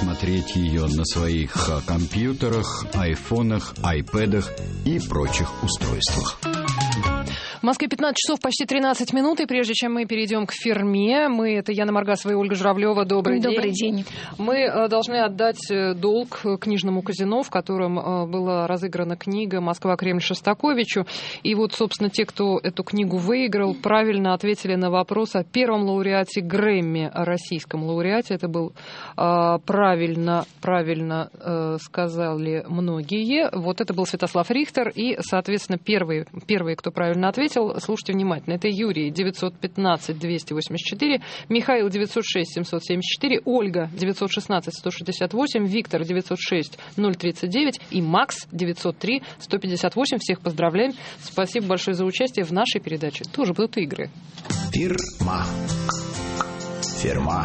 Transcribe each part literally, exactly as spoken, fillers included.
смотреть ее на своих компьютерах, айфонах, айпэдах и прочих устройствах. В Москве пятнадцать часов, почти тринадцать минут, и прежде чем мы перейдем к Ферме, мы, это Яна Маргасова и Ольга Журавлева, добрый, добрый день. день. Мы э, должны отдать долг книжному казино, в котором э, была разыграна книга «Москва-Кремль» Шостаковичу. И вот, собственно, те, кто эту книгу выиграл, правильно ответили на вопрос о первом лауреате Грэмми, о российском лауреате. Это был э, правильно, правильно э, сказали многие. Вот это был Святослав Рихтер, и, соответственно, первые, первые, кто правильно ответил, слушайте внимательно. Это Юрий девятьсот пятнадцать двести восемьдесят четыре, Михаил девятьсот шесть семьсот семьдесят четыре, Ольга девятьсот шестнадцать сто шестьдесят восемь, Виктор девятьсот шесть ноль тридцать девять и Макс девятьсот три сто пятьдесят восемь. Всех поздравляем. Спасибо большое за участие в нашей передаче. Тоже будут игры. Фирма. Ферма.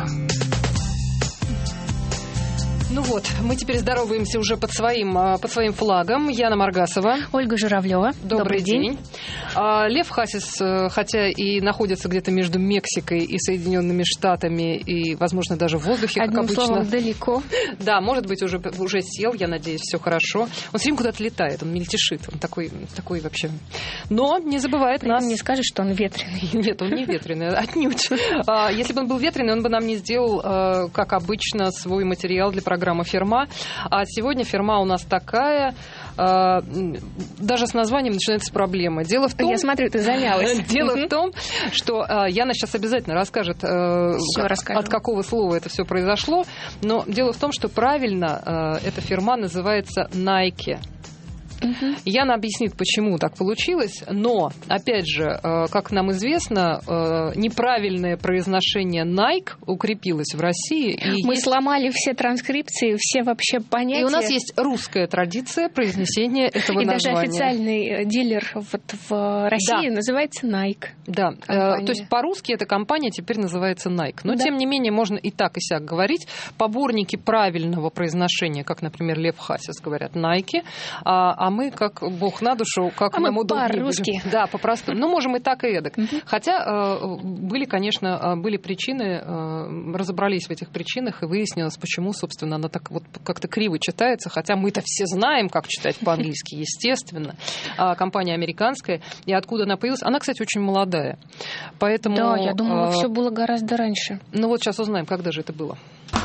Ну вот, мы теперь здороваемся уже под своим, под своим флагом. Яна Маргасова. Ольга Журавлева. Добрый, Добрый день. день. Лев Хасис, хотя и находится где-то между Мексикой и Соединенными Штатами, и, возможно, даже в воздухе, Одним как обычно. словом, далеко. Да, может быть, уже, уже сел, я надеюсь, все хорошо. Он все время куда-то летает, он мельтешит, он такой, такой вообще. Но не забывает При нас... не скажешь, что он ветреный. Нет, он не ветреный, отнюдь. Если бы он был ветреный, он бы нам не сделал, как обычно, свой материал для программы «Ферма». А сегодня «Ферма» у нас такая, э, даже с названием начинается проблема. Дело в том... Я смотрю, ты замялась. Дело в том, что э, Яна сейчас обязательно расскажет, э, от какого слова это все произошло, но дело в том, что правильно э, эта фирма называется Nike. Угу. Яна объяснит, почему так получилось, но, опять же, как нам известно, неправильное произношение Nike укрепилось в России. И Мы есть... сломали все транскрипции, все вообще понятия. И у нас есть русская традиция произнесения этого и названия. И даже официальный дилер вот в России, да, называется Nike. Да, компания. То есть по-русски эта компания теперь называется Nike. Но, да, тем не менее, можно и так, и сяк говорить. Поборники правильного произношения, как, например, Лев Хасис, говорят Nike, а А мы, как бог на душу, как а нам мы удобнее по-русски. Будем. Да, по-простому. Ну, можем и так, и эдак. Uh-huh. Хотя э, были, конечно, были причины, э, разобрались в этих причинах, и выяснилось, почему, собственно, она так вот как-то криво читается, хотя мы-то все знаем, как читать по-английски, естественно. А компания американская. И откуда она появилась? Она, кстати, очень молодая. Поэтому, да, я думала, э, все было гораздо раньше. Ну вот сейчас узнаем, когда же это было.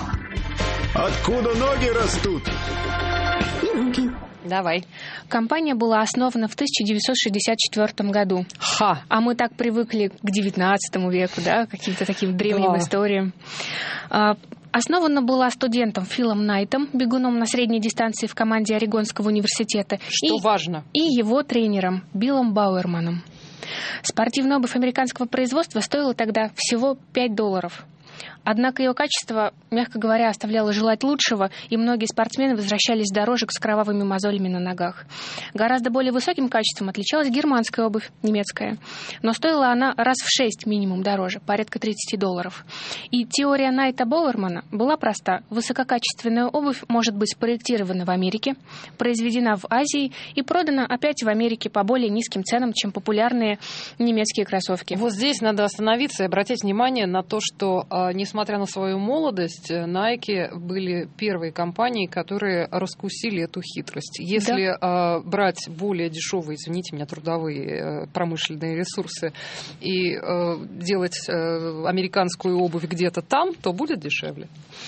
Откуда ноги растут? И руки. Давай. Компания была основана в тысяча девятьсот шестьдесят четвёртом году. Ха! А мы так привыкли к девятнадцатому веку, да, к каким-то таким древним, да, историям. Основана была студентом Филом Найтом, бегуном на средней дистанции в команде Орегонского университета. Что и, важно. И его тренером Биллом Бауэрманом. Спортивная обувь американского производства стоила тогда всего пять долларов. Однако ее качество, мягко говоря, оставляло желать лучшего, и многие спортсмены возвращались с дорожек с кровавыми мозолями на ногах. Гораздо более высоким качеством отличалась германская обувь, немецкая. Но стоила она раз в шесть минимум дороже, порядка тридцать долларов. И теория Найта Боуэрмана была проста. Высококачественная обувь может быть спроектирована в Америке, произведена в Азии и продана опять в Америке по более низким ценам, чем популярные немецкие кроссовки. Вот здесь надо остановиться и обратить внимание на то, что, несмотря на свою молодость, Nike были первой компанией, которые раскусили эту хитрость. Если да. э, брать более дешевые, извините меня, трудовые э, промышленные ресурсы и э, делать э, американскую обувь где-то там, то будет дешевле.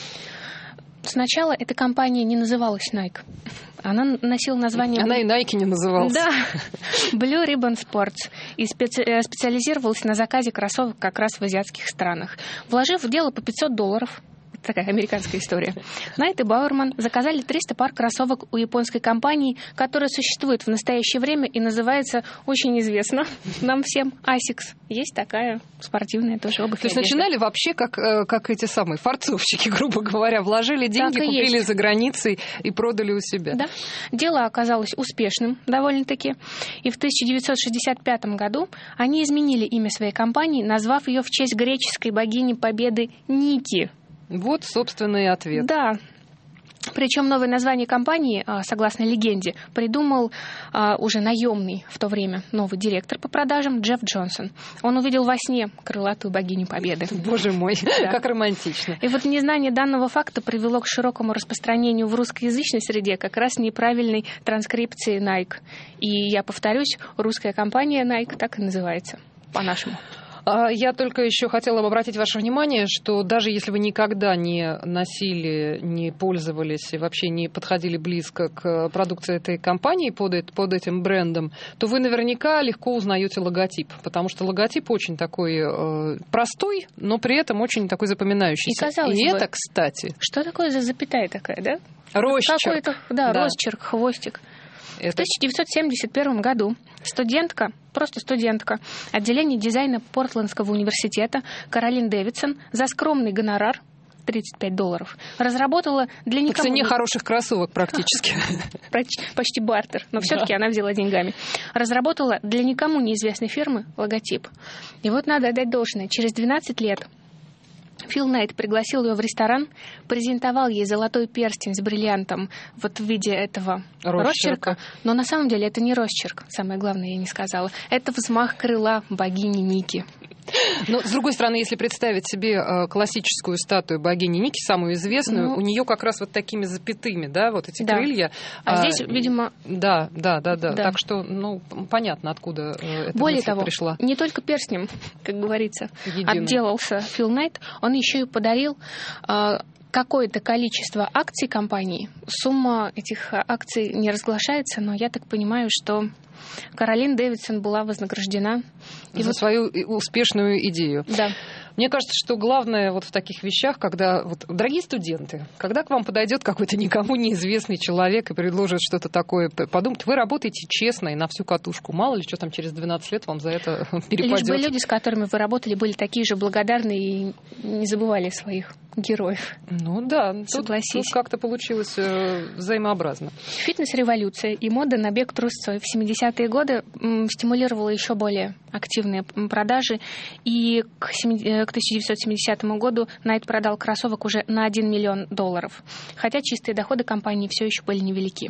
Сначала эта компания не называлась Nike. Она носила название... Она и Nike не называлась. Да. Blue Ribbon Sports. И специ... специализировалась на заказе кроссовок как раз в азиатских странах. Вложив в дело по пятьсот долларов, такая американская история, Найт и Бауэрман заказали триста пар кроссовок у японской компании, которая существует в настоящее время и называется очень известно нам всем Asics. Есть такая спортивная тоже обувь. То есть начинали вообще как, как эти самые форцовщики, грубо говоря, вложили деньги, купили есть. За границей и продали у себя. Да. Дело оказалось успешным довольно-таки. И в тысяча девятьсот шестьдесят пятом году они изменили имя своей компании, назвав ее в честь греческой богини победы Ники. Вот, собственно, и ответ. Да. Причем новое название компании, согласно легенде, придумал а, уже наемный в то время новый директор по продажам Джефф Джонсон. Он увидел во сне крылатую богиню Победы. Боже мой, да. Как романтично. И вот незнание данного факта привело к широкому распространению в русскоязычной среде как раз неправильной транскрипции Nike. И я повторюсь, русская компания Nike так и называется по-нашему. Я только еще хотела бы обратить ваше внимание, что даже если вы никогда не носили, не пользовались и вообще не подходили близко к продукции этой компании под, под этим брендом, то вы наверняка легко узнаете логотип, потому что логотип очень такой э, простой, но при этом очень такой запоминающийся. И, казалось и бы, это, кстати... Что такое за запятая такая, да? Росчерк. Какой-то, да, да. росчерк, хвостик. Это... В тысяча девятьсот семьдесят первом году студентка, просто студентка, отделения дизайна Портландского университета Каролин Дэвидсон за скромный гонорар тридцать пять долларов разработала для никому... По цене хороших кроссовок практически. Почти бартер, но все-таки она взяла деньгами. Разработала для никому неизвестной фирмы логотип. И вот надо отдать должное. Через двенадцать лет Фил Найт пригласил ее в ресторан, презентовал ей золотой перстень с бриллиантом вот в виде этого росчерка. росчерка. Но на самом деле это не росчерк, самое главное, я не сказала. Это взмах крыла богини Ники. Но, с другой стороны, если представить себе э, классическую статую богини Ники, самую известную, ну, у нее как раз вот такими запятыми, да, вот эти да. крылья. А, а здесь, видимо... Да, да, да, да, да. Так что, ну, понятно, откуда э, эта Более мысль того, пришла. Не только перстнем, как говорится, Единым. Отделался Фил Найт, он еще и подарил... Э, какое-то количество акций компании. Сумма этих акций не разглашается, но я так понимаю, что Каролин Дэвидсон была вознаграждена. И за вот... свою успешную идею. Да. Мне кажется, что главное вот в таких вещах, когда, вот, дорогие студенты, когда к вам подойдет какой-то никому неизвестный человек и предложит что-то такое, подумайте, вы работаете честно и на всю катушку. Мало ли, что там через двенадцать лет вам за это перепадет. Лишь бы люди, с которыми вы работали, были такие же благодарные и не забывали своих героев. Ну да, согласись. Тут, тут как-то получилось э, взаимообразно. Фитнес-революция и мода на бег трусцой в семидесятые годы м, стимулировала еще более активные продажи, и к, к тысяча девятьсот семидесятому году Найт продал кроссовок уже на один миллион долларов, хотя чистые доходы компании все еще были невелики.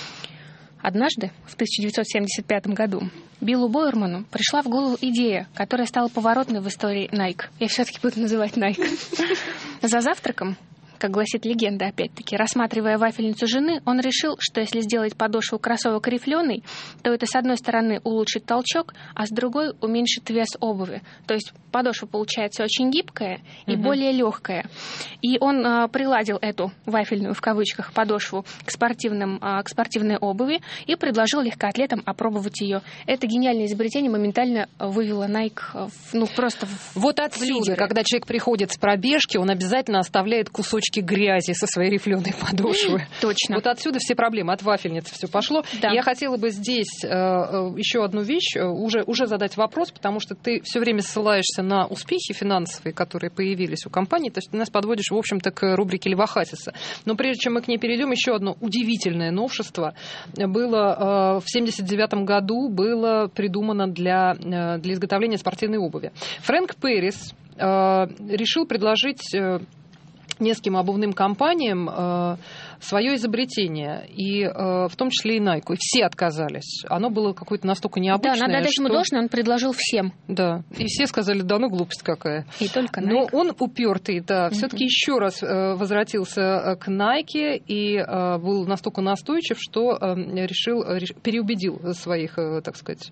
Однажды, в тысяча девятьсот семьдесят пятом году, Биллу Бойерману пришла в голову идея, которая стала поворотной в истории Nike. Я все-таки буду называть Nike. За завтраком, как гласит легенда, опять-таки, рассматривая вафельницу жены, он решил, что если сделать подошву кроссовок рифленой, то это, с одной стороны, улучшит толчок, а с другой уменьшит вес обуви. То есть подошва получается очень гибкая и угу. более легкая. И он а, приладил эту вафельную, в кавычках, подошву к, спортивным, а, к спортивной обуви и предложил легкоатлетам опробовать ее. Это гениальное изобретение моментально вывело Nike в, ну, просто в Вот отсюда, когда человек приходит с пробежки, он обязательно оставляет кусочки грязи со своей рифленой подошвы. Точно. Вот отсюда все проблемы. От вафельницы все пошло. Да. Я хотела бы здесь э, еще одну вещь, уже, уже задать вопрос, потому что ты все время ссылаешься на успехи финансовые, которые появились у компании, то есть ты нас подводишь, в общем-то, к рубрике Льва Хасиса. Но прежде чем мы к ней перейдем, еще одно удивительное новшество было э, в семьдесят девятом году было придумано для, э, для изготовления спортивной обуви. Фрэнк Пэрис э, решил предложить э, нескольким обувным компаниям э, свое изобретение, и э, в том числе и Nike. И все отказались. Оно было какое-то настолько необычное. Да, надо отдать что... ему должное, он предложил всем. Да, и все сказали, да ну глупость какая. И только Nike. Но он упертый, да, mm-hmm. все-таки еще раз э, возвратился к Nike и э, был настолько настойчив, что э, решил, реш... переубедил своих, э, так сказать,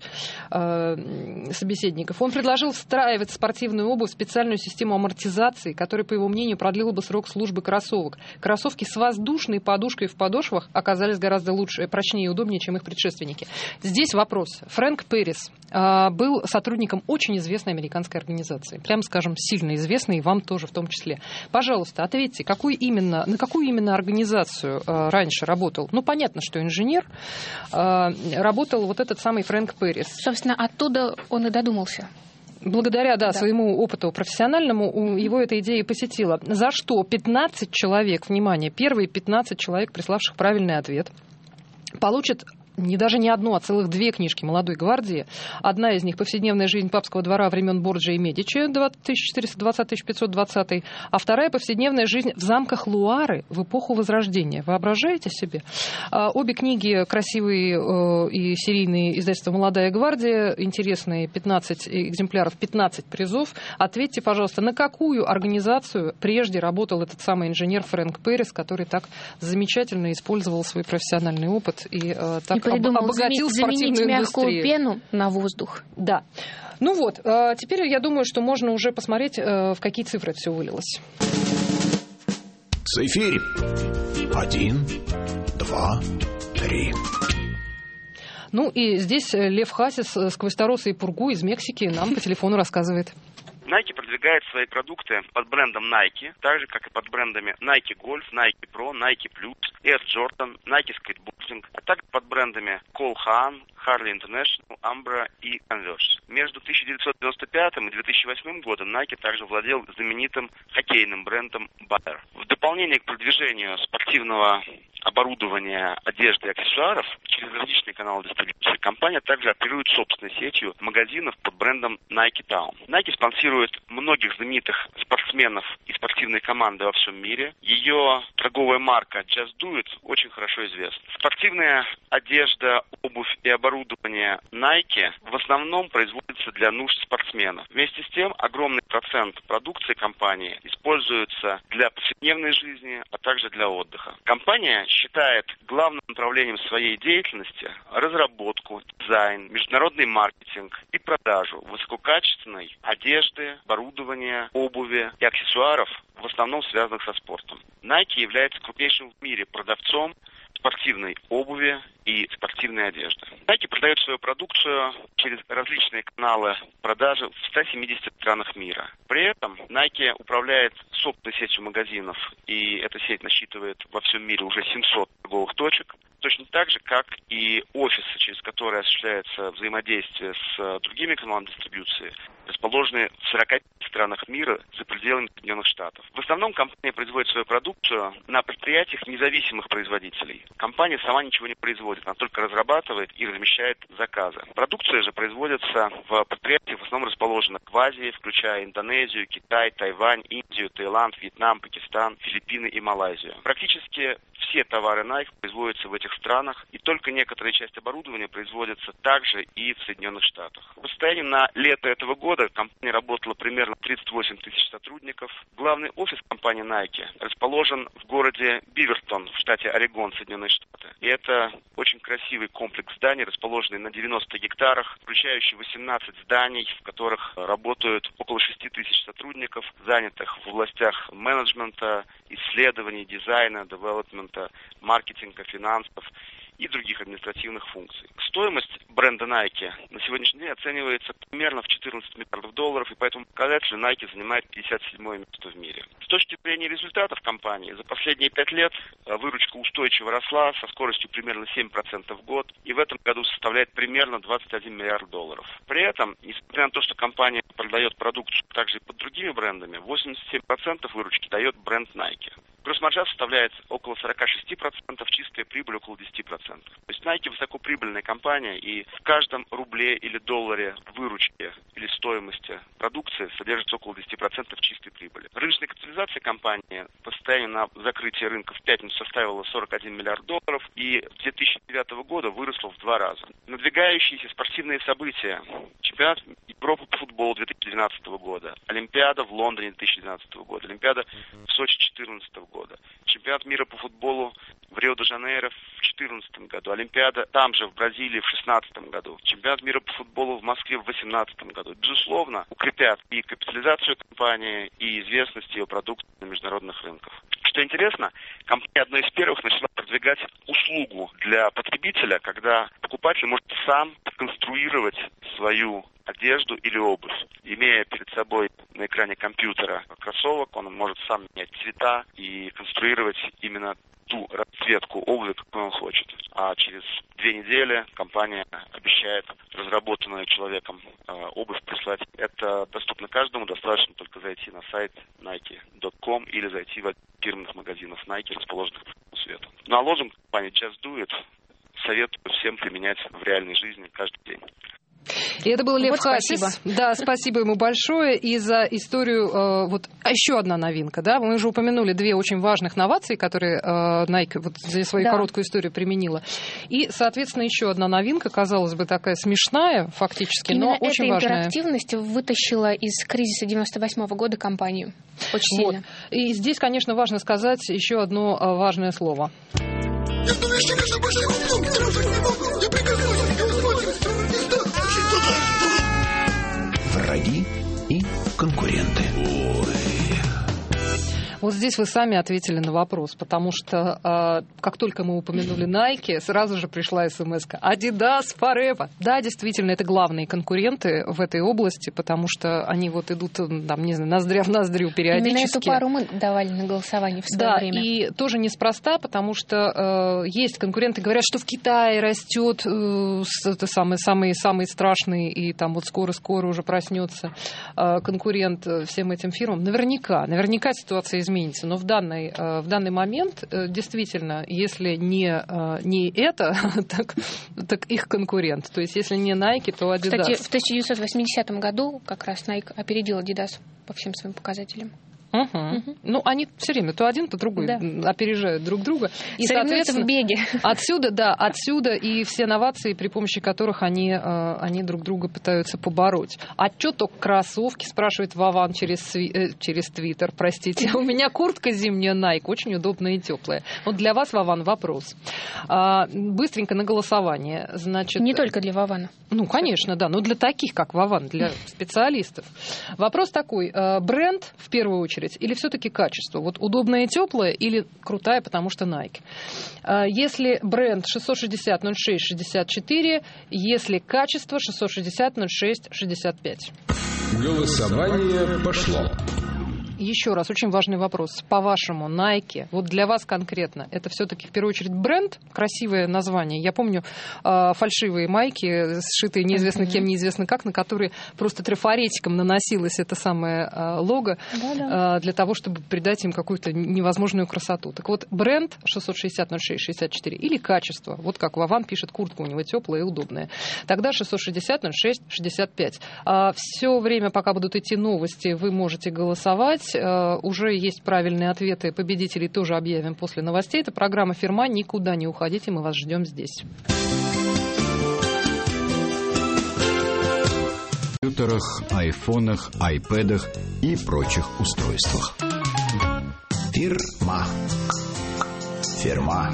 э, собеседников. Он предложил встраивать в спортивную обувь специальную систему амортизации, которая, по его мнению, продлила бы срок службы кроссовок. Кроссовки с воздушной подушкой в подошвах оказались гораздо лучше, прочнее и удобнее, чем их предшественники. Здесь вопрос. Фрэнк Пэрис э, был сотрудником очень известной американской организации. Прямо скажем, сильно известной, и вам тоже в том числе. Пожалуйста, ответьте, какую именно, на какую именно организацию э, раньше работал? Ну, понятно, что инженер. Э, работал вот этот самый Фрэнк Пэрис. Собственно, оттуда он и додумался. Благодаря, да, да. своему опыту профессиональному его эта идея и посетила. За что пятнадцать человек, внимание, первые пятнадцать человек, приславших правильный ответ, получат не даже не одну, а целых две книжки «Молодой гвардии». Одна из них «Повседневная жизнь папского двора времен Борджиа и Медичи» тысяча четыреста двадцатый — тысяча пятьсот двадцатый, а вторая «Повседневная жизнь в замках Луары в эпоху Возрождения». Воображаете себе? Обе книги красивые и серийные, издательства «Молодая гвардия», интересные, пятнадцать экземпляров, пятнадцать призов. Ответьте, пожалуйста, на какую организацию прежде работал этот самый инженер Фрэнк Перрис, который так замечательно использовал свой профессиональный опыт и э, так придумал обогатил заменить спортивную мягкую индустрию. пену на воздух. Да. Ну вот, э, теперь я думаю, что можно уже посмотреть, э, в какие цифры это все вылилось. Цифирь. Один, два, три. Ну и здесь Лев Хасис сквозь Тароса и Пургу из Мексики нам по телефону рассказывает. Nike продвигает свои продукты под брендом Nike, так же, как и под брендами Nike Golf, Nike Pro, Nike Plus, Air Jordan, Nike Skateboarding, а также под брендами Cole Haan, Harley International, Umbro и Converse. Между тысяча девятьсот девяносто пятым и две тысячи восьмым годом Nike также владел знаменитым хоккейным брендом Bayer. В дополнение к продвижению спортивного оборудования, одежды и аксессуаров через различные каналы дистрибуции компания также оперирует собственной сетью магазинов под брендом Nike Town. Nike спонсирует многих знаменитых спортсменов и спортивные команды во всем мире. Ее торговая марка Just Do It очень хорошо известна. Спортивная одежда, обувь и оборудование Nike в основном производится для нужд спортсменов. Вместе с тем, огромный процент продукции компании используется для повседневной жизни, а также для отдыха. Компания считает главным направлением своей деятельности разработку, дизайн, международный маркетинг и продажу высококачественной одежды, оборудования, обуви и аксессуаров, в основном связанных со спортом. Nike является крупнейшим в мире продавцом спортивной обуви и спортивной одежды. Nike продает свою продукцию через различные каналы продажи в ста семидесяти странах мира. При этом Nike управляет собственной сетью магазинов, и эта сеть насчитывает во всем мире уже семьсот торговых точек. Точно так же, как и офисы, через которые осуществляется взаимодействие с другими каналами дистрибуции, расположенные в сорока пяти странах мира за пределами Соединенных Штатов. В основном компания производит свою продукцию на предприятиях независимых производителей. Компания сама ничего не производит, она только разрабатывает и размещает заказы. Продукция же производится в предприятиях, в основном расположенных в Азии, включая Индонезию, Китай, Тайвань, Индию, Таиланд, Вьетнам, Пакистан, Филиппины и Малайзию. Практически все товары Nike производятся в этих странах, и только некоторая часть оборудования производится также и в Соединенных Штатах. По состоянию на лето этого года компания работала примерно тридцать восемь тысяч сотрудников. Главный офис компании Nike расположен в городе Бивертон в штате Орегон, Соединенные Штаты. И это очень красивый комплекс зданий, расположенный на девяноста гектарах, включающий восемнадцать зданий, в которых работают около шести тысяч сотрудников, занятых в областях менеджмента, исследований, дизайна, девелопмента, маркетинга, финансов и других административных функций. Стоимость бренда Nike на сегодняшний день оценивается примерно в четырнадцать миллиардов долларов, и по этому показателю Nike занимает пятьдесят седьмое место в мире. С точки зрения результатов компании, за последние пять лет выручка устойчиво росла со скоростью примерно семь процентов в год, и в этом году составляет примерно двадцать один миллиард долларов. При этом, несмотря на то, что компания продает продукцию также и под другими брендами, восемьдесят семь процентов выручки дает бренд Nike. Гросс-маржа составляет около сорок шесть процентов, чистая прибыль около десять процентов. То есть Nike высокоприбыльная компания, и в каждом рубле или долларе выручки или стоимости продукции содержится около десять процентов чистой прибыли. Рыночная капитализация компании по состоянию на закрытие рынка в пятницу составила сорок один миллиард долларов, и с две тысячи девятого года выросла в два раза. Надвигающиеся спортивные события: чемпионат Европы по футболу две тысячи двенадцатого года, Олимпиада в Лондоне две тысячи двенадцатого года, Олимпиада в Сочи две тысячи четырнадцатого года, чемпионат мира по футболу в Рио-де-Жанейро в две тысячи четырнадцатом году, Олимпиада там же в Бразилии в две тысячи шестнадцатом году, чемпионат мира по футболу в Москве в две тысячи восемнадцатом году. Безусловно, укрепят и капитализацию компании, и известность ее продуктов на международных рынках. Что интересно, компания одной из первых начала продвигать услугу для потребителя, когда покупатель может сам конструировать свою одежду или обувь. Имея перед собой на экране компьютера кроссовок, он может сам менять цвета и конструировать именно ту расцветку обуви, какую он хочет. А через две недели компания обещает разработанную человеком э, обувь прислать. Это доступно каждому, достаточно только зайти на сайт найки точка ком или зайти в фирменных магазинов Nike, расположенных по всему свету. Ну а лозунг компании Just Do It советую всем применять в реальной жизни каждый день. И это был Лев вот Хасис. Спасибо. Да, спасибо ему большое. И за историю, э, вот а еще одна новинка, да, мы уже упомянули две очень важных новации, которые э, Nike вот за свою да. короткую историю применила. И, соответственно, еще одна новинка, казалось бы, такая смешная фактически, Именно но очень важная. Эта интерактивность вытащила из кризиса девяносто восьмого года компанию. Очень вот. сильно. И здесь, конечно, важно сказать еще одно э, важное слово. Враги и конкуренты. Вот здесь вы сами ответили на вопрос, потому что э, как только мы упомянули Nike, сразу же пришла смс-ка Adidas Forever. Да, действительно, это главные конкуренты в этой области, потому что они вот идут, там, не знаю, ноздря в ноздрю периодически. Именно эту пару мы давали на голосование в свое да, время. И тоже неспроста, потому что э, есть конкуренты, говорят, что в Китае растет э, это самый, самый, самый страшный, и там вот скоро-скоро уже проснется э, конкурент всем этим фирмам. Наверняка, наверняка ситуация изменится. Но в данный, в данный момент действительно, если не, не это, так, так их конкурент. То есть если не Nike, то Adidas. Кстати, в тысяча девятьсот восьмидесятом году как раз Nike опередил Adidas по всем своим показателям. Угу. Угу. Ну, они все время то один, то другой да. опережают друг друга. И, соответственно, в беге. Отсюда, да, отсюда и все новации, при помощи которых они, они друг друга пытаются побороть. А что только кроссовки, спрашивает Вован через, через Твиттер, простите. У меня куртка зимняя Nike, очень удобная и теплая. Вот для вас, Вован, вопрос. Быстренько на голосование. Значит, не только для Вована. Ну, конечно, да, но для таких, как Вован, для специалистов. Вопрос такой. Бренд, в первую очередь, или все-таки качество? Вот удобная и теплая или крутая, потому что Nike? Если бренд шестьсот шестьдесят ноль шесть шестьдесят четыре, если качество шестьсот шестьдесят ноль шесть шестьдесят пять. Голосование пошло. Еще раз, очень важный вопрос. По-вашему, Nike, вот для вас конкретно, это все-таки в первую очередь бренд, красивое название. Я помню э, фальшивые майки, сшитые неизвестно кем, неизвестно как, на которые просто трафаретиком наносилось это самое э, лого э, для того, чтобы придать им какую-то невозможную красоту. Так вот, бренд шестьсот шестьдесят ноль шесть шестьдесят четыре или качество, вот как Вован пишет, куртка у него теплая и удобная, тогда шестьсот шестьдесят ноль шесть шестьдесят пять. А все время, пока будут идти новости, вы можете голосовать. Уже есть правильные ответы. Победителей тоже объявим после новостей. Это программа «Фирма». Никуда не уходите, мы вас ждем здесь. В компьютерах, айфонах, айпэдах и прочих устройствах. Фирма. Фирма.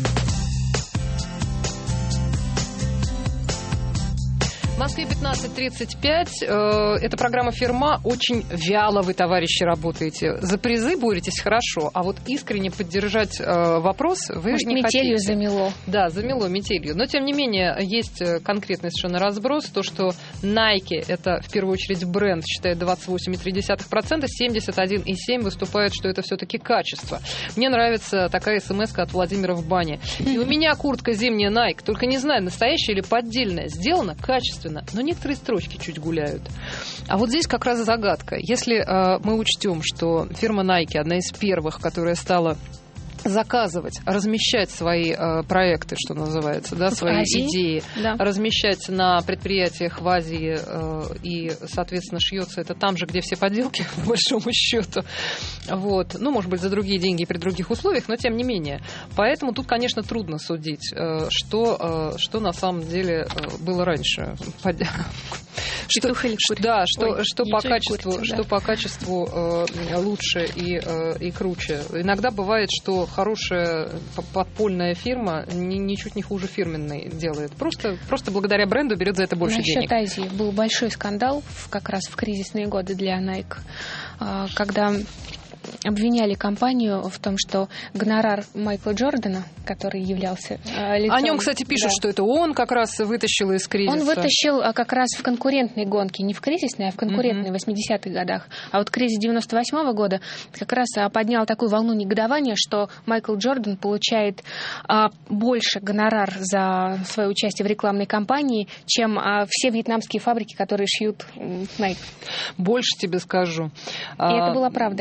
В Москве пятнадцать тридцать пять. Эта программа «Фирма». Очень вяло вы, товарищи, работаете. За призы боретесь хорошо, а вот искренне поддержать вопрос вы Может, не метелью хотите. замело. Да, замело метелью. Но, тем не менее, есть конкретный совершенно разброс. То, что Nike – это, в первую очередь, бренд, считает двадцать восемь целых три десятых процента, семьдесят один целых семь десятых процента выступает, что это все-таки качество. Мне нравится такая смс-ка от Владимира в бане. И у меня куртка зимняя Nike, только не знаю, настоящая или поддельная. Сделана качественно. Но некоторые строчки чуть гуляют. А вот здесь как раз загадка. Если э, мы учтем, что фирма Nike одна из первых, которая стала заказывать, размещать свои э, проекты, что называется, да, свои Азии? идеи, да. размещать на предприятиях в Азии, э, и, соответственно, шьется это там же, где все поделки, по большому счету. Вот. Ну, может быть, за другие деньги и при других условиях, но тем не менее. Поэтому тут, конечно, трудно судить, э, что, э, что на самом деле э, было раньше. Что, да, что, Ой, что, по качеству, курица, да. что по качеству э, лучше и, э, и круче. Иногда бывает, что хорошая подпольная фирма ни, ничуть не хуже фирменной делает. Просто, просто благодаря бренду берет за это больше Насчет денег. Насчет Азии был большой скандал в, как раз в кризисные годы для Nike, когда обвиняли компанию в том, что гонорар Майкла Джордана, который являлся э, лицом... О нем, кстати, пишут, да. что это он как раз вытащил из кризиса. Он вытащил а, как раз в конкурентной гонке, не в кризисной, а в конкурентной в восьмидесятых годах. А вот кризис девяносто восьмого года как раз а, поднял такую волну негодования, что Майкл Джордан получает а, больше гонорар за свое участие в рекламной кампании, чем а, все вьетнамские фабрики, которые шьют Nike. Больше тебе скажу. И а, это была правда, это был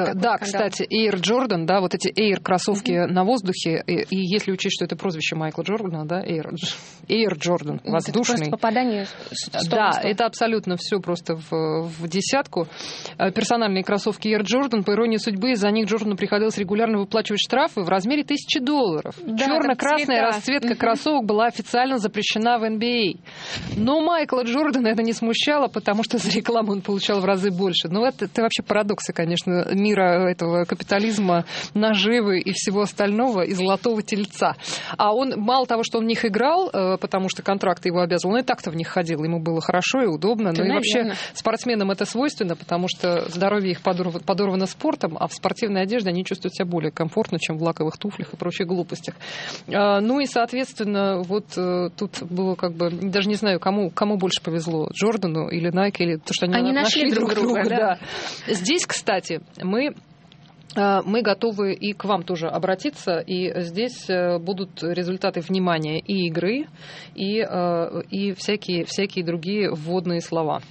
такой да, скандал. кстати, Air Jordan, да, вот эти Air кроссовки mm-hmm. на воздухе, и, и если учесть, что это прозвище Майкла Джордана, да, Air, Air Jordan, воздушный. Это просто попадание сто Да, на сто. это абсолютно все просто в, в десятку. Персональные кроссовки Air Jordan, по иронии судьбы, за них Джордану приходилось регулярно выплачивать штрафы в размере тысячи долларов. Да, черно-красная расцветка mm-hmm. кроссовок была официально запрещена в эн би эй. Но Майкла Джордана это не смущало, потому что за рекламу он получал в разы больше. Ну, это, это вообще парадоксы, конечно, мира этого капитализма, наживы и всего остального, и золотого тельца. А он, мало того, что он в них играл, потому что контракт его обязывал, он и так-то в них ходил, ему было хорошо и удобно. Да, ну и наверное. вообще спортсменам это свойственно, потому что здоровье их подорвано, подорвано спортом, а в спортивной одежде они чувствуют себя более комфортно, чем в лаковых туфлях и прочих глупостях. Ну и, соответственно, вот тут было как бы, даже не знаю, кому, кому больше повезло, Джордану или Nike, или то, что они, они нашли, нашли друг друга. друга, Да. Да. Здесь, кстати, мы мы готовы и к вам тоже обратиться, и здесь будут результаты внимания и игры, и, и всякие, всякие другие вводные слова.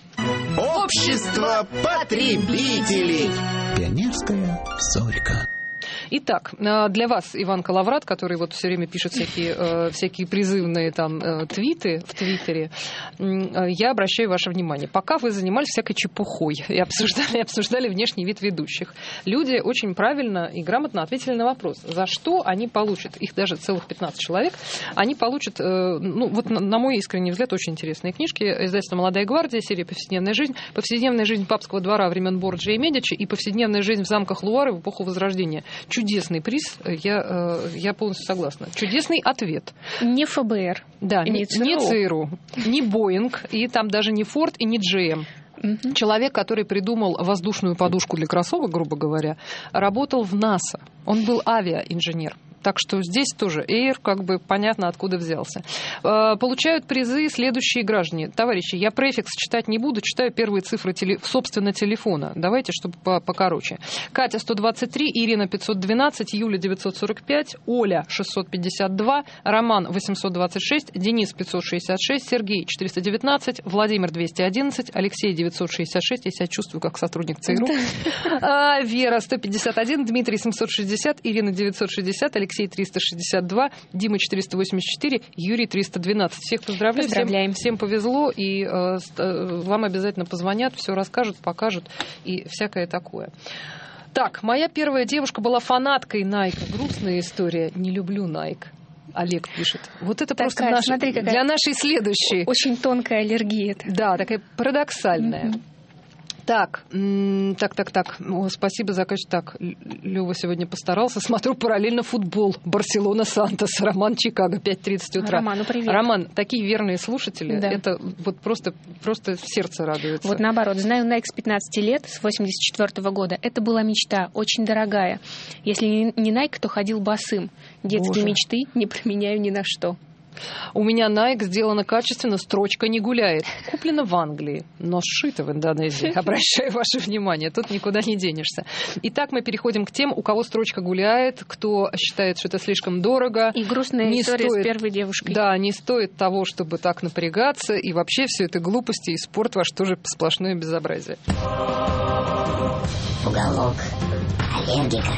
Общество потребителей. Пионерская зорька. Итак, для вас, Иван Калаврат, который вот все время пишет всякие, всякие призывные там твиты в Твиттере, я обращаю ваше внимание. Пока вы занимались всякой чепухой и обсуждали, обсуждали внешний вид ведущих, люди очень правильно и грамотно ответили на вопрос, за что они получат, их даже целых пятнадцать человек, они получат, ну вот на мой искренний взгляд, очень интересные книжки. Издательство «Молодая гвардия», серия «Повседневная жизнь», «Повседневная жизнь папского двора времен Борджиа и Медичи» и «Повседневная жизнь в замках Луары в эпоху Возрождения». Чудесный приз, я, я полностью согласна. Чудесный ответ. Не эф бэ эр. Да, не ЦРУ. Не ЦРУ, не Боинг, и там даже не Форд и не джей эм. Угу. Человек, который придумал воздушную подушку для кроссовок, грубо говоря, работал в НАСА. Он был авиаинженер. Так что здесь тоже Air, как бы понятно, откуда взялся. Получают призы следующие граждане. Товарищи, я префикс читать не буду, читаю первые цифры теле... собственно телефона. Давайте, чтобы покороче. Катя сто двадцать три, Ирина пятьсот двенадцать, Юля девятьсот сорок пять, Оля шестьсот пятьдесят два, Роман восемьсот двадцать шесть, Денис пятьсот шестьдесят шесть, Сергей четыреста девятнадцать, Владимир двести одиннадцать, Алексей девятьсот шестьдесят шесть, я себя чувствую как сотрудник ЦРУ, Вера сто пятьдесят один, Дмитрий семьсот шестьдесят, Ирина девятьсот шестьдесят, Алексей триста шестьдесят два, Дима четыреста восемьдесят четыре, Юрий триста двенадцать. Всех поздравляю. Поздравляем. Всем, всем повезло, и э, вам обязательно позвонят, все расскажут, покажут и всякое такое. Так, моя первая девушка была фанаткой Nike. Грустная история. Не люблю Nike. Олег пишет. Вот это такая, просто наш, смотри, для нашей следующей. Очень тонкая аллергия. Это. Да, такая парадоксальная. Mm-hmm. Так, так, так, так. О, спасибо за качество. Так, Лёва сегодня постарался. Смотрю параллельно футбол. Барселона, Сантос, Роман, Чикаго, пять тридцать утра. Роману привет. Роман, такие верные слушатели. Да. Это вот просто, просто сердце радуется. Вот наоборот. Знаю Nike с пятнадцати лет, с восемьдесят четвёртого года. Это была мечта, очень дорогая. Если не Nike, то ходил босым. Детские Боже. Мечты не променяю ни на что. У меня Nike сделана качественно, строчка не гуляет. Куплена в Англии, но сшита в Индонезии. Обращаю ваше внимание, тут никуда не денешься. Итак, мы переходим к тем, у кого строчка гуляет, кто считает, что это слишком дорого. И грустная не история стоит, с первой девушкой. Да, не стоит того, чтобы так напрягаться. И вообще все это глупости, и спорт ваш тоже сплошное безобразие. Уголок аллергика.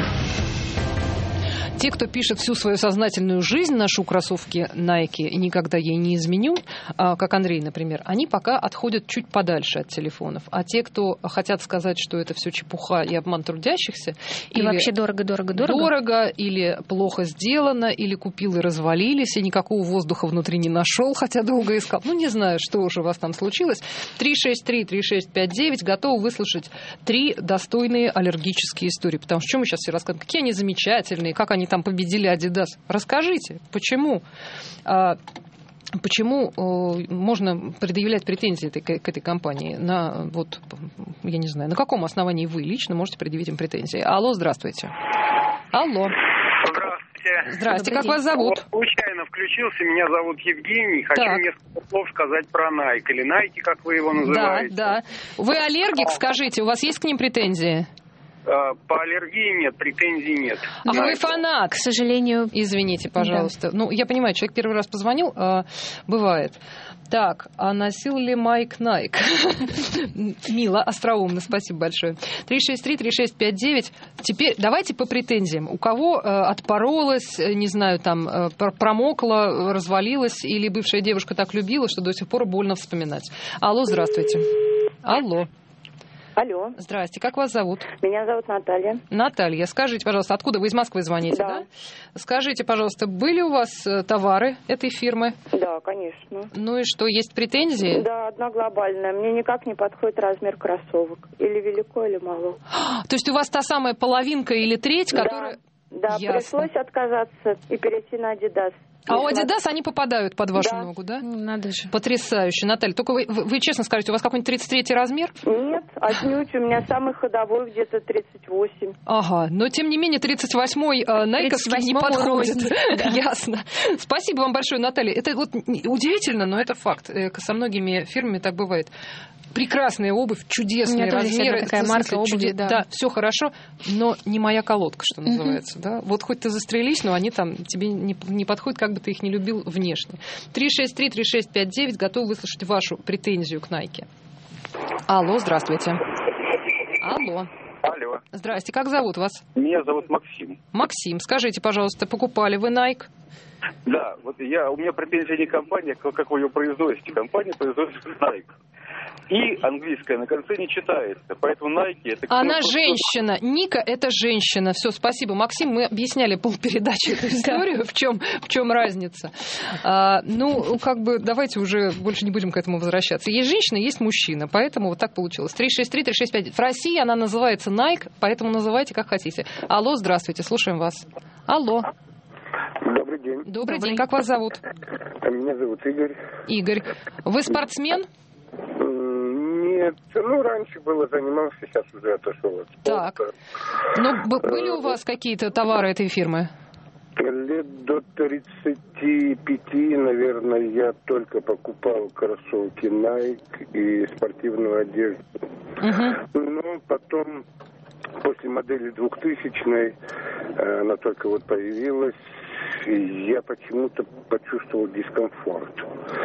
Те, кто пишет всю свою сознательную жизнь, ношу кроссовки Nike и никогда ей не изменю, как Андрей, например, они пока отходят чуть подальше от телефонов. А те, кто хотят сказать, что это все чепуха и обман трудящихся, и или вообще дорого-дорого-дорого, дорого, или плохо сделано, или купил и развалились, и никакого воздуха внутри не нашел, хотя долго искал. Ну, не знаю, что уже у вас там случилось. три шесть три три шесть пять девять готовы выслушать три достойные аллергические истории. Потому что что мы сейчас все рассказываем? Какие они замечательные, как они там победили Adidas. Расскажите, почему, а, почему а, можно предъявлять претензии этой, к этой компании? На, вот, я не знаю, на каком основании вы лично можете предъявить им претензии? Алло, здравствуйте. Алло. Здравствуйте. Здравствуйте, как вас зовут? Вот, случайно включился, меня зовут Евгений. Хочу так. несколько слов сказать про Nike, или Nike, как вы его называете. Да, да. Вы аллергик, скажите, у вас есть к ним претензии? По аллергии нет, претензий нет. А вы фанат? К сожалению. Извините, пожалуйста. Да. Ну, я понимаю, человек первый раз позвонил, а, бывает. Так, а носил ли Майк Найк? Мило, остроумно, спасибо большое. три шесть три три шесть пять девять. Теперь давайте по претензиям. У кого э, отпоролась, не знаю, там, э, промокла, развалилась, или бывшая девушка так любила, что до сих пор больно вспоминать. Алло, здравствуйте. Алло. Алло. Здрасте, как вас зовут? Меня зовут Наталья. Наталья, скажите, пожалуйста, откуда вы из Москвы звоните, да? да? Скажите, пожалуйста, были у вас товары этой фирмы? Да, конечно. Ну и что, есть претензии? Да, одна глобальная. Мне никак не подходит размер кроссовок. Или велико, или мало. То есть у вас та самая половинка или треть, да, которая... Да, Ясно. Пришлось отказаться и перейти на Adidas. А у Adidas они попадают под вашу да. ногу, да? Надо же. Потрясающе. Наталья, только вы, вы, вы честно скажите, у вас какой-нибудь тридцать третий размер? Нет, отнюдь. У меня самый ходовой где-то тридцать восемь. Ага, но тем не менее тридцать восьмой э, найковский не подходит. Да. Ясно. Спасибо вам большое, Наталья. Это вот удивительно, но это факт. Со многими фирмами так бывает. Прекрасная обувь, чудесные размеры. Такая марка обуви, чуде... да. да, все хорошо, но не моя колодка, что называется. Mm-hmm. Да? Вот хоть ты застрелись, но они там тебе не, не подходят, как бы ты их не любил внешне. три шесть три три шесть пять девять, готов выслушать вашу претензию к Найке. Алло, здравствуйте. Алло. Алло. Здрасте, как зовут вас? Меня зовут Максим. Максим, скажите, пожалуйста, покупали вы Nike? Да, вот я, у меня претензия не компания, как вы ее производите. Компания производит Nike. И английская на конце не читается. Поэтому Nike это... Она женщина. Ника это женщина. Все, спасибо. Максим, мы объясняли полпередачи эту историю, в чем, в чем разница. А, ну, как бы, давайте уже больше не будем к этому возвращаться. Есть женщина, есть мужчина. Поэтому вот так получилось. три шесть три три шесть пять. В России она называется Nike, поэтому называйте как хотите. Алло, здравствуйте, слушаем вас. Алло. Добрый день. Добрый, Добрый день. Как вас зовут? Меня зовут Игорь. Игорь. Вы спортсмен? Нет, ну раньше было, занимался, сейчас уже отошел от спорта. Так, ну были у вас какие-то товары этой фирмы? Лет до тридцати пяти, наверное, я только покупал кроссовки Nike и спортивную одежду. Uh-huh. Но потом, после модели двухтысячной, она только вот появилась, и я почему-то почувствовал дискомфорт.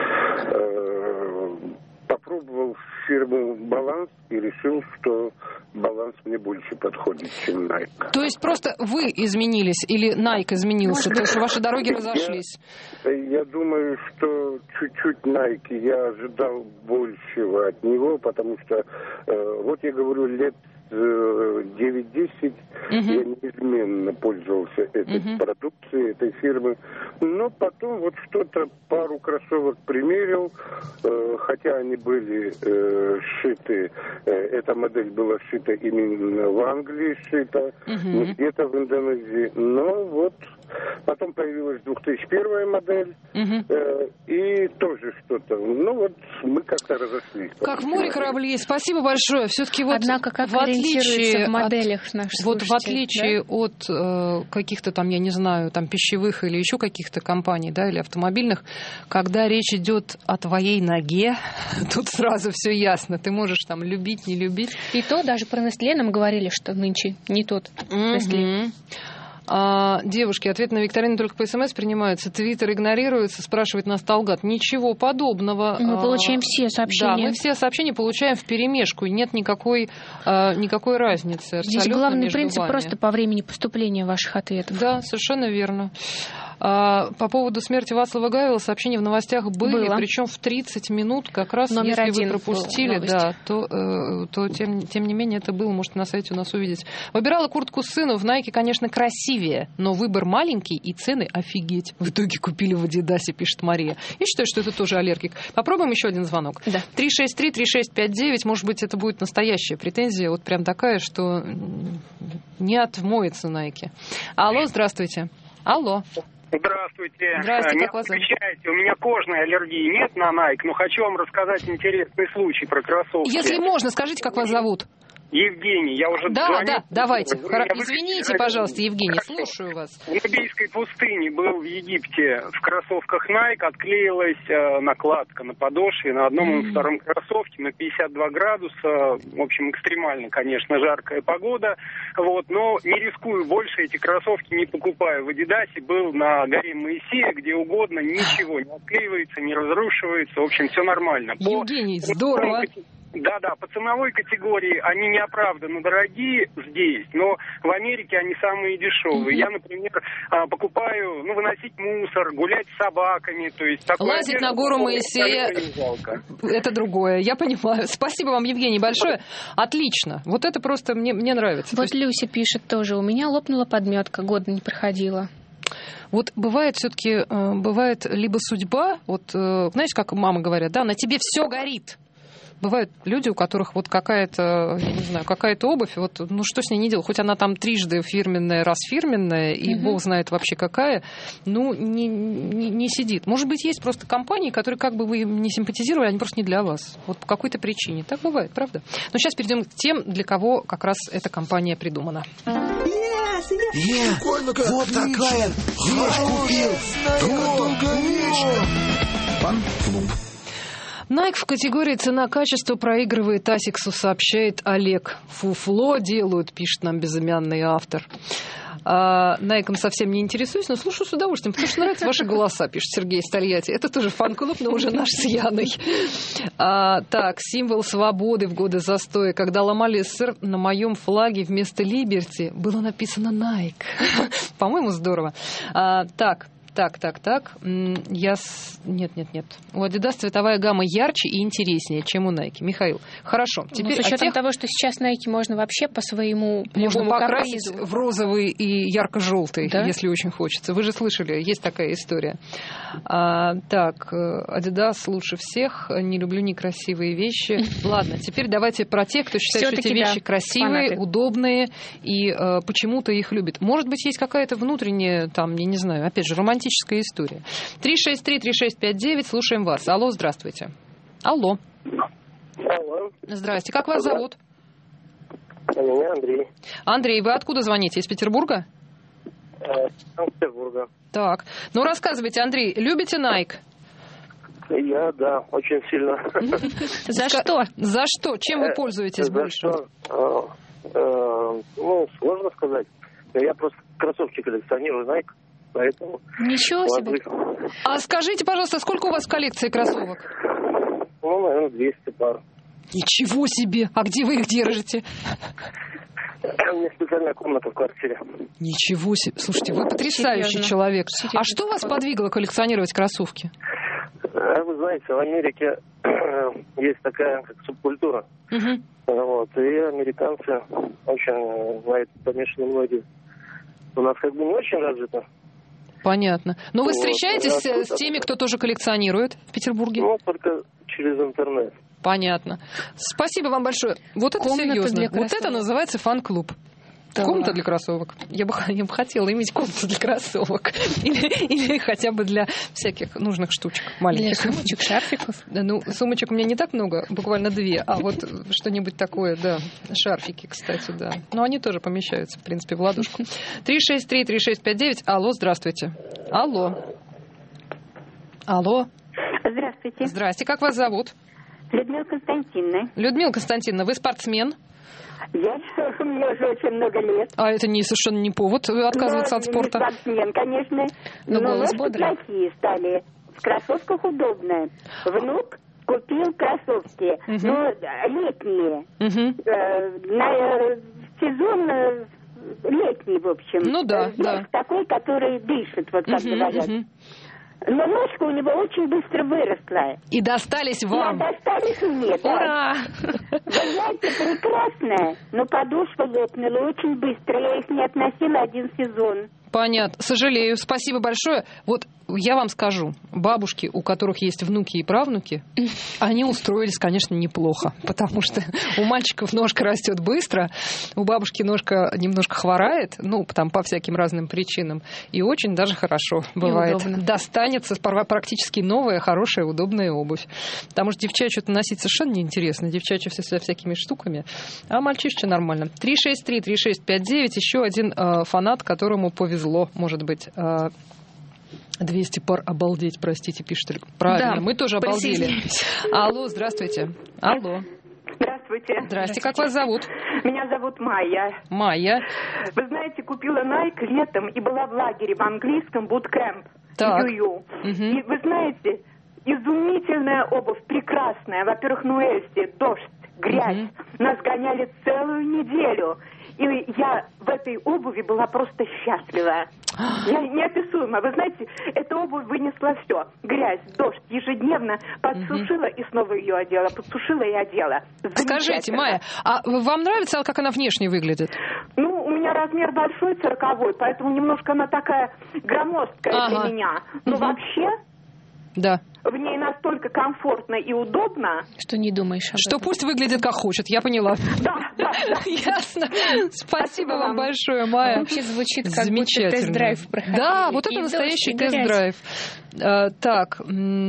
Попробовал фирму «Баланс» и решил, что «Баланс» мне больше подходит, чем Nike. То есть просто вы изменились или Nike изменился? То есть ваши дороги разошлись? Я, я думаю, что чуть-чуть Nike я ожидал большего от него, потому что, э, вот я говорю, лет девять-десять uh-huh. я неизменно пользовался этой uh-huh. продукцией, этой фирмы. Но потом вот что-то, пару кроссовок примерил, э, хотя они были э, сшиты, э, эта модель была сшита именно в Англии, сшита, uh-huh. не где-то в Индонезии. Но вот потом появилась две тысячи первая модель, uh-huh. э, и тоже что-то. Ну вот мы как-то разошлись. Как в море кораблей. Спасибо большое. Все-таки вот Однако, как в отличие в моделях от, наших вот в отличие да? от э, каких-то там, я не знаю, там пищевых или еще каких-то компаний, да, или автомобильных, когда речь идет о твоей ноге, тут сразу все ясно. Ты можешь там любить, не любить. И то даже про Nestlé нам говорили, что нынче не тот Nestlé. Mm-hmm. А, девушки, ответ на викторину только по СМС принимаются. Твиттер игнорируется, спрашивает нас Талгат. Ничего подобного. Мы получаем все сообщения. Да, мы все сообщения получаем вперемешку. Нет никакой, а, никакой разницы. Здесь главный принцип вами. Просто по времени поступления ваших ответов. Да, совершенно верно. А, по поводу смерти Вацлава Гавела сообщения в новостях были, причем в тридцать минут, как раз, Номер если вы пропустили, да, то, э, то тем, тем не менее это было, можете на сайте у нас увидеть. Выбирала куртку сыну, в Nike, конечно, красивее, но выбор маленький и цены офигеть. В итоге купили в Адидасе, пишет Мария. Я считаю, что это тоже аллергик. Попробуем еще один звонок. Да. три шесть три три шесть пять девять, может быть, это будет настоящая претензия, вот прям такая, что не отмоется Nike. Алло, здравствуйте. Алло. Здравствуйте. Здравствуйте, не как вас зовут? отвечайте. У меня кожной аллергии нет на Nike, но хочу вам рассказать интересный случай про кроссовки. Если можно, скажите, как вас зовут? Евгений, я уже Да, звонил. да, давайте. Вы Хор... меня Извините, выключили. пожалуйста, Евгений, Хорошо. слушаю вас. В Нубийской пустыне был в Египте в кроссовках Nike, отклеилась э, накладка на подошве на одном и Mm. втором кроссовке на пятьдесят два градуса. В общем, экстремально, конечно, жаркая погода. Вот, но не рискую больше, эти кроссовки не покупаю. В Адидасе был на горе Моисея, где угодно, ничего не отклеивается, не разрушивается. В общем, все нормально. По- Евгений, здорово. Да-да, по ценовой категории они неоправданно дорогие здесь, но в Америке они самые дешевые. Мгм. Я, например, а, покупаю, ну, выносить мусор, гулять с собаками, то есть... такое Лазить одежду, на гору которую Моисея. абсолютно не жалко. Это другое, я понимаю. Спасибо вам, Евгений, большое. Отлично. Вот это просто мне, мне нравится. Вот То есть, Люся пишет тоже. У меня лопнула подметка, года не проходила. вот бывает все-таки, бывает либо судьба, вот э, знаете, как мамы говорят, да, на тебе все горит. Бывают люди, у которых вот какая-то, я не знаю, какая-то обувь, вот, ну что с ней не делать, хоть она там трижды фирменная, раз фирменная, и Мгм. бог знает вообще какая, ну, не, не, не сидит. Может быть, есть просто компании, которые, как бы вы им не симпатизировали, они просто не для вас. Вот по какой-то причине. Так бывает, правда? Но сейчас перейдем к тем, для кого как раз эта компания придумана. Я вот такая вещь купил. Долговечная. Фан-клуб. Nike в категории цена-качество проигрывает Асиксу, сообщает Олег. Фуфло делают, пишет нам безымянный автор. А, Найком совсем не интересуюсь, но слушаю с удовольствием, потому что нравятся ваши голоса, пишет Сергей из Тольятти. Это тоже фан-клуб, но уже наш с Яной. А, так, символ свободы в годы застоя. Когда ломали СССР, на моем флаге вместо Liberty было написано Nike. По-моему, здорово. А, так. Так, так, так. Я... С... Нет, нет, нет. У Adidas цветовая гамма ярче и интереснее, чем у Nike. Михаил, хорошо. Теперь Ну, с учетом тех... того, что сейчас Nike можно вообще по своему Можно любому покрасить капризу. в розовый и ярко-желтый, Да? если очень хочется. Вы же слышали, есть такая история. А, так, Adidas лучше всех. Не люблю некрасивые вещи. Ладно, теперь давайте про тех, кто считает, что эти Всё-таки вещи да, красивые, фанаты. удобные и э, почему-то их любят. Может быть, есть какая-то внутренняя, там, я не знаю, опять же, романтическая история. три шесть три три шесть пять девять, слушаем вас. Алло, здравствуйте. Алло. Алло. Здрасте. Как вас зовут? Меня Андрей. Андрей, вы откуда звоните? Из Петербурга? Э, Санкт-Петербурга. Так. Ну, рассказывайте, Андрей, любите Nike? Я, да, очень сильно. За что? За что? Чем вы пользуетесь За больше? что? Э, э, Ну, сложно сказать. Я просто кроссовки коллекционирую, Nike, поэтому... Ничего себе. ладно. А скажите, пожалуйста, сколько у вас в коллекции кроссовок? Ну, наверное, двести пар. Ничего себе! А где вы их держите? У меня специальная комната в квартире. Ничего себе! Слушайте, вы потрясающий Серьезно? человек. Серьезно? А что вас подвигло коллекционировать кроссовки? А вы знаете, в Америке есть такая как субкультура. Угу. Вот, и американцы очень на это помешаны многие. У нас как бы не очень развито. Понятно. Но вы Вот, встречаетесь я с теми, кто тоже коллекционирует в Петербурге? Ну, только через интернет. Понятно. Спасибо вам большое. Вот это Комната серьезно. для Вот кроссовок. это называется фан-клуб. Да. Комната для кроссовок. Я бы, я бы хотела иметь комнату для кроссовок. Или, или хотя бы для всяких нужных штучек Для маленьких. сумочек, шарфиков. Да, ну, сумочек у меня не так много, буквально две. А вот что-нибудь такое, да. Шарфики, кстати, да. Но они тоже помещаются, в принципе, в ладошку. три шесть три три шесть пять девять. Алло, здравствуйте. Алло. Алло. Здравствуйте. Здрасте. Как вас зовут? Людмила Константиновна. Людмила Константиновна, вы спортсмен? Я, мне уже очень много лет. А это не, совершенно не повод отказываться но от спорта? Не спортсмен, конечно. Но но голос ножки бодрый. плохие стали. В кроссовках удобно. Внук купил кроссовки, Мгм. но летние. Угу. Э, на э, сезон э, летний, в общем. Ну да, Э, да. Такой, который дышит, вот как Мгм, говорят. мгм. Но ножка у него очень быстро выросла. И достались вам. Да, достались мне. да. Ура! Занятие прекрасное, но подошва лопнула очень быстро. Я их не относила один сезон. Понятно. Сожалею. Спасибо большое. Вот я вам скажу, бабушки, у которых есть внуки и правнуки, они устроились, конечно, неплохо, потому что у мальчиков ножка растет быстро, у бабушки ножка немножко хворает, ну, там, по всяким разным причинам, и очень даже хорошо бывает. Достанется практически новая, хорошая, удобная обувь. Потому что девчачье что-то носить совершенно неинтересно, девчачье все со всякими штуками, а мальчишечье нормально. три шесть три три шесть пять девять, еще один э, фанат, которому повезло, может быть, э, двести пар обалдеть, простите, пишет. Правильно, да, мы тоже обалдели. Алло, здравствуйте. Алло. Здравствуйте. Здрасте, как вас зовут? Меня зовут Майя. Майя. Вы знаете, купила Nike летом и была в лагере в английском буткэмп. Так. Угу. И вы знаете, изумительная обувь, прекрасная. Во-первых, на Уэльсе дождь, грязь. Угу. Нас гоняли целую неделю. И я в этой обуви была просто счастлива. Я неописуемо. Вы знаете, эта обувь вынесла все. Грязь, дождь, ежедневно подсушила и снова ее одела. Подсушила и одела. Скажите, Майя, а вам нравится, как она внешне выглядит? Ну, у меня размер большой, сороковой, поэтому немножко она такая громоздкая ага. для меня. Но угу. вообще... Да. В ней настолько комфортно и удобно. Что не думаешь об этом. Что пусть выглядит как хочет, я поняла. Да, да, да. Ясно. Спасибо вам большое, Майя. Вообще звучит как будто тест-драйв проходили. Да, вот это настоящий тест-драйв. Так,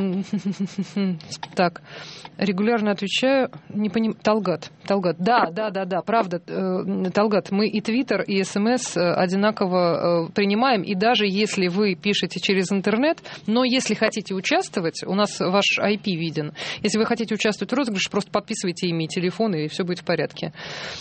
так, регулярно отвечаю, не понимаю, Талгат, Талгат, да, да, да, да, правда, Талгат, мы и Твиттер, и СМС одинаково принимаем, и даже если вы пишете через интернет, но если хотите участвовать, у нас ваш ай пи виден, если вы хотите участвовать в розыгрыше, просто подписывайте имя и телефон, и все будет в порядке.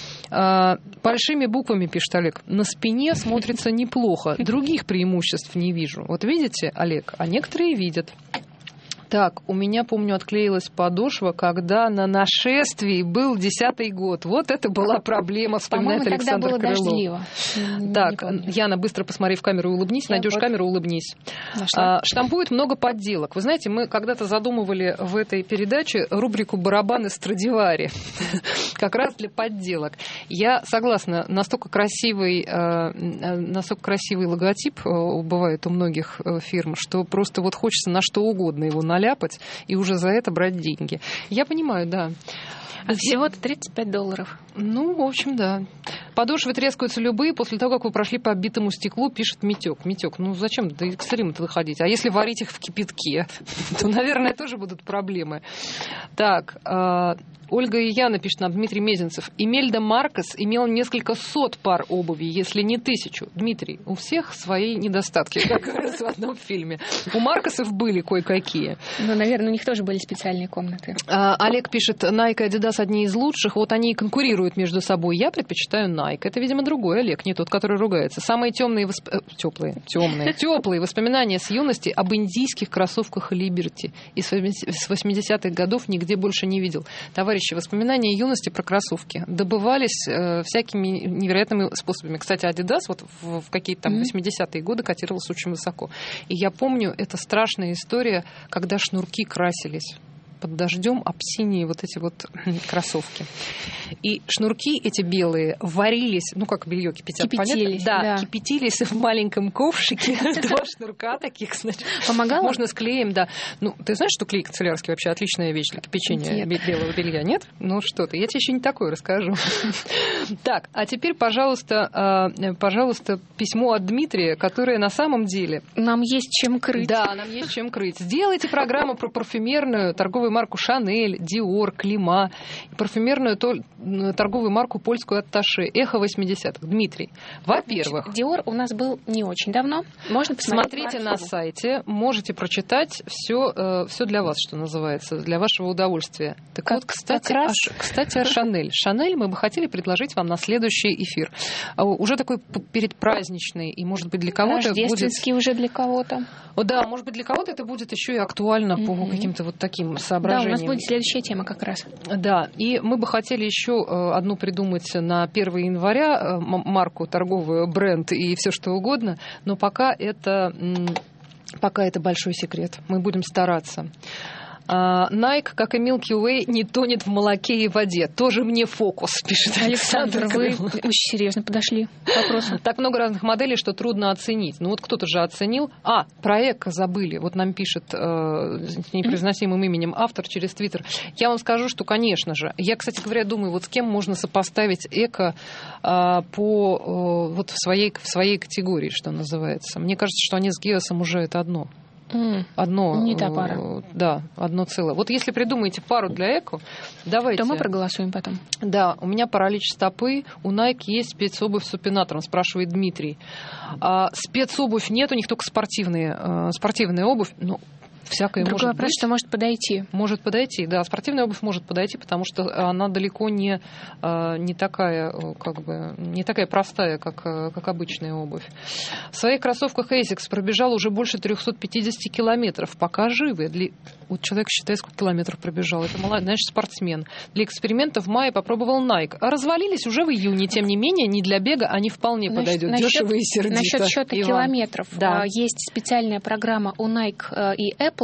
Большими буквами, пишет Олег, на спине смотрится неплохо, других преимуществ не вижу. Вот видите, Олег, а некоторые видят. Так, у меня, помню, отклеилась подошва, когда на нашествии был десятый год. Вот это была проблема, вспоминает По-моему, Александр тогда было Крылов. Дождливо. Так, Яна, быстро посмотри в камеру и улыбнись. Найдешь вот. камеру, улыбнись. А, штампуют много подделок. Вы знаете, мы когда-то задумывали в этой передаче рубрику «Барабаны Страдивари». Как раз для подделок. Я согласна, настолько красивый, настолько красивый логотип бывает у многих фирм, что просто вот хочется на что угодно его наложить, ляпать и уже за это брать деньги. Я понимаю, да. А всего-то тридцать пять долларов. Ну, в общем, да. Подошвы трескаются любые после того, как вы прошли по битому стеклу, пишет Митёк. Митёк, ну зачем до экстрима-то выходить? А если варить их в кипятке, то, наверное, тоже будут проблемы. Так, Ольга и Яна, пишет нам Дмитрий Мезенцев. Имельда Маркос имел несколько сот пар обуви, если не тысячу. Дмитрий, у всех свои недостатки, как говорится в одном фильме. У Маркосов были кое-какие. Ну, наверное, у них тоже были специальные комнаты. А, Олег пишет, Nike и Adidas одни из лучших. Вот они и конкурируют между собой. Я предпочитаю Nike. Это, видимо, другой Олег, не тот, который ругается. Самые темные, восп... теплые, темные, теплые воспоминания с юности об индийских кроссовках Liberty. И с восьмидесятых годов нигде больше не видел. Товарищи, воспоминания юности про кроссовки добывались э, всякими невероятными способами. Кстати, Adidas вот в, в какие-то там восьмидесятые годы котировался очень высоко. И я помню, это страшная история, когда шнурки красились под дождем об синие вот эти вот кроссовки. И шнурки эти белые варились, ну как белье кипятят, кипятились, понятно? Да, да, кипятились в маленьком ковшике. Два шнурка таких, значит. Помогало? Можно с клеем, да. Ну, ты знаешь, что клей канцелярский вообще отличная вещь для кипячения белого белья, нет? Ну что ты, я тебе еще не такое расскажу. Так, а теперь, пожалуйста, пожалуйста, письмо от Дмитрия, которое на самом деле... Нам есть чем крыть. Да, нам есть чем крыть. Сделайте программу про парфюмерную торговую марку Шанель, Диор, Клима, парфюмерную торговую марку польскую Атташе, Эхо восьмидесятых. Дмитрий, во-первых... Диор у нас был не очень давно. Можно посмотреть. Смотрите на сайте, можете прочитать все, все для вас, что называется, для вашего удовольствия. Так как, вот, кстати, раз... о, кстати, о Шанель. Шанель мы бы хотели предложить вам на следующий эфир. Уже такой предпраздничный, и, может быть, для кого-то будет... Рождественский уже для кого-то. О, да, может быть, для кого-то это будет еще и актуально mm-hmm. по каким-то вот таким соображениям. Да, у нас будет следующая тема как раз. Да, и мы бы хотели еще одну придумать на первого января, марку торговую, бренд и все что угодно, но пока это, пока это большой секрет. Мы будем стараться. Nike, как и Milky Way, не тонет в молоке и воде. Тоже мне фокус, пишет Александр. Александр, вы очень серьезно подошли к вопросу. Так много разных моделей, что трудно оценить. Ну вот кто-то же оценил. А, про эко забыли. Вот нам пишет э, с непроизносимым именем автор через Твиттер. Я вам скажу, что, конечно же, я, кстати говоря, думаю, вот с кем можно сопоставить эко э, по, э, вот в своей, в своей категории, что называется. Мне кажется, что они с Геосом уже это одно. Mm, одно, не та пара. Да, одно целое. Вот если придумаете пару для эко, давайте. То мы проголосуем потом. Да, у меня паралич стопы, у Nike есть спецобувь с супинатором, спрашивает Дмитрий. А, спецобувь нет, у них только спортивные, а, спортивная обувь. Ну, всякое Другой может вопрос, быть. что может подойти. Может подойти, да. Спортивная обувь может подойти, потому что она далеко не, не такая, как бы, не такая простая, как, как обычная обувь. В своих кроссовках Asics пробежал уже больше триста пятьдесят километров. Пока живы. Для... Вот человек считает, сколько километров пробежал. Это, значит, спортсмен. Для эксперимента в мае попробовал Nike. А развалились уже в июне. Тем не менее, не для бега, они вполне Насчет, подойдут. насчет, Дешево и сердито. Насчет счета Иван. километров. Да. Есть специальная программа у Nike и Apple.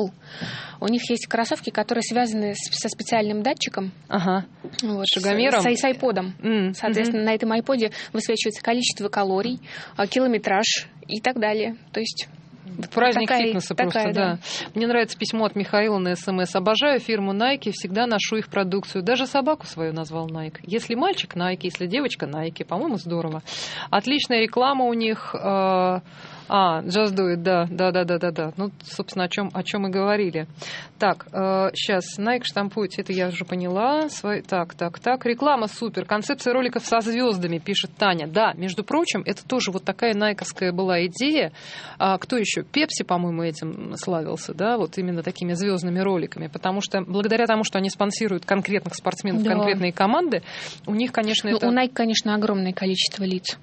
У них есть кроссовки, которые связаны со специальным датчиком. Ага. Вот, шагомером. С, с айподом. Mm. Соответственно, mm-hmm. на этом айподе высвечивается количество калорий, километраж и так далее. То есть... Праздник такая, фитнеса такая, просто, да. да. Мне нравится письмо от Михаила на СМС. Обожаю фирму Nike, всегда ношу их продукцию. Даже собаку свою назвал Nike. Если мальчик Nike, если девочка Nike, по-моему, здорово. Отличная реклама у них. Э- А, Just Do It, да, да, да, да, да, да. Ну, собственно, о чем, о чем мы говорили. Так, э, сейчас Nike штампуете, это я уже поняла. Свой... Так, так, так. Реклама супер. Концепция роликов со звездами, пишет Таня. Да, между прочим, это тоже вот такая найковская была идея. А кто еще? Пепси, по-моему, этим славился, да, вот именно такими звездными роликами. Потому что благодаря тому, что они спонсируют конкретных спортсменов, да. конкретные команды, у них, конечно, ну, это... У Nike, конечно, огромное количество лиц.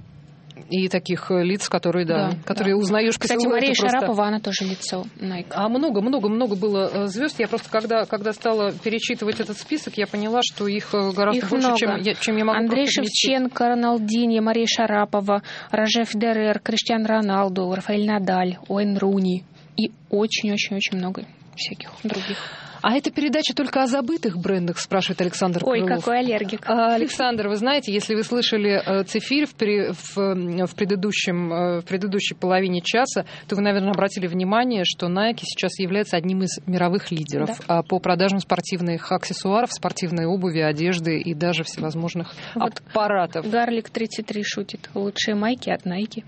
И таких лиц, которые, да, да которые да. узнаешь по Кстати, силуэту. Мария просто... Шарапова, она тоже лицо Nike. А много-много-много было звезд. Я просто, когда, когда стала перечитывать этот список, я поняла, что их гораздо их больше, много. чем я, чем я могу Андрей просто Шевченко, Роналдиньо, Мария Шарапова, Роже Федерер, Криштиану Роналду, Рафаэль Надаль, Уэйн Руни. И очень-очень-очень много всяких других. А эта передача только о забытых брендах, спрашивает Александр Ой, Крылов. какой аллергик. А, Александр, вы знаете, если вы слышали цифирь в, в, в, предыдущем, в предыдущей половине часа, то вы, наверное, обратили внимание, что Nike сейчас является одним из мировых лидеров да. по продажам спортивных аксессуаров, спортивной обуви, одежды и даже всевозможных вот аппаратов. Гарлик тридцать три шутит. Лучшие майки от Nike.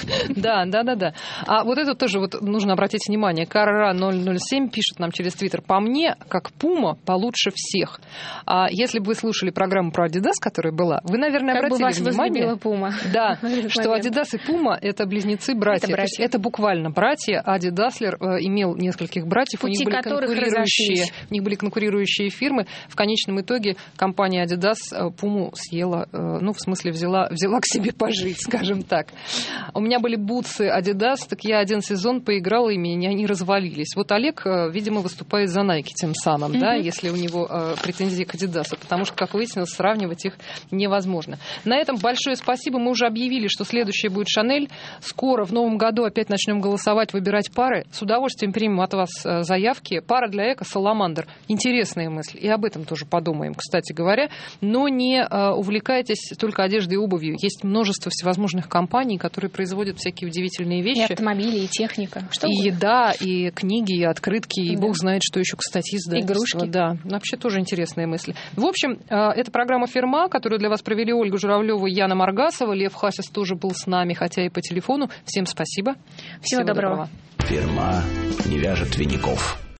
Да, да, да, да. А вот это тоже вот нужно обратить внимание. Карра ноль ноль семь пишет нам через Твиттер. По мне, как Puma, получше всех. А если бы вы слушали программу про Adidas, которая была, вы, наверное, как обратили бы вас внимание, Puma. Да, что Adidas и Puma — это близнецы-братья. Это, братья. Это буквально братья. Ади Даслер э, имел нескольких братьев, пути у них были конкурирующие, у них были конкурирующие фирмы. В конечном итоге компания Adidas Puma съела, э, ну, в смысле, взяла, взяла к себе пожить, скажем так. У меня были бутсы Adidas, так я один сезон поиграла ими, и они развалились. Вот Олег, э, видимо, выступает за Nike тем самым, mm-hmm. да, если у него э, претензии к Adidas, потому что, как выяснилось, сравнивать их невозможно. На этом большое спасибо. Мы уже объявили, что следующее будет Шанель. Скоро, в новом году, опять начнем голосовать, выбирать пары. С удовольствием примем от вас э, заявки. Пара для эко Саламандр. Интересная мысль. И об этом тоже подумаем, кстати говоря. Но не э, увлекайтесь только одеждой и обувью. Есть множество всевозможных компаний, которые производят всякие удивительные вещи. И автомобили, и техника. Что и будет? Еда, и книги, и открытки, и да. бог знает, что еще, кстати, издательство. Игрушки. Да, вообще тоже интересные мысли. В общем, это программа «Фирма», которую для вас провели Ольга Журавлева и Яна Маргасова. Лев Хасис тоже был с нами, хотя и по телефону. Всем спасибо. Всего, Всего доброго. доброго. «Фирма» не вяжет веников.